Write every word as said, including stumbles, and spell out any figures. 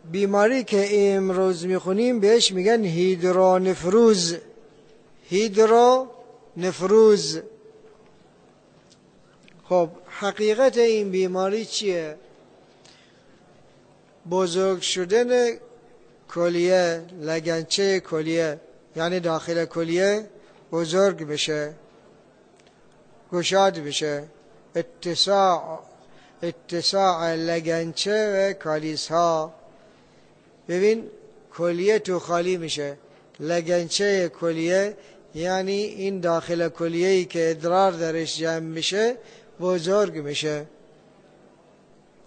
بیماری که امروز میخونیم بهش میگن هیدرونفروز. هیدرونفروز. خب حقیقت این بیماری چیه؟ بزرگ شدن کلیه، لگنچه کلیه، یعنی داخل کلیه بزرگ بشه، گشاد بشه، اتساع اتساع لگنچه و کالیس ها. ببین کلیه تو خالی میشه، لگنچه کلیه یعنی این داخل کلیه‌ای که ادرار درش جمع میشه بزرگ میشه.